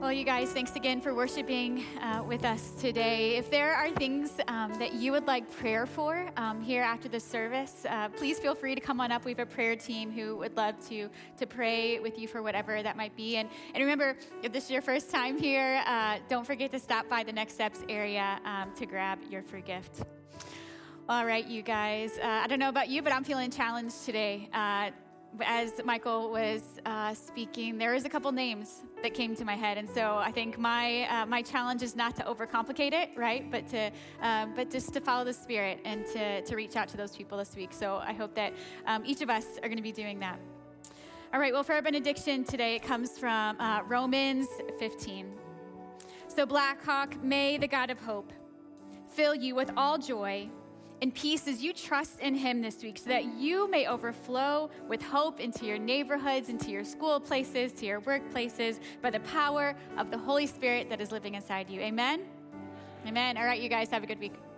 Speaker 2: Well, you guys, thanks again for worshiping uh, with us today. If there are things um, that you would like prayer for um, here after the service, uh, please feel free to come on up. We have a prayer team who would love to to pray with you for whatever that might be. And, and remember, if this is your first time here, uh, don't forget to stop by the Next Steps area um, to grab your free gift. All right, you guys. Uh, I don't know about you, but I'm feeling challenged today. Uh, As Michael was uh, speaking, there was a couple names that came to my head, and so I think my uh, my challenge is not to overcomplicate it, right? But to uh, but just to follow the Spirit and to to reach out to those people this week. So I hope that um, each of us are going to be doing that. All right. Well, for our benediction today, it comes from uh, Romans fifteen. So Blackhawk, may the God of hope fill you with all joy and peace as you trust in him this week, so that you may overflow with hope into your neighborhoods, into your school places, to your workplaces, by the power of the Holy Spirit that is living inside you. Amen? Amen. All right, you guys, have a good week.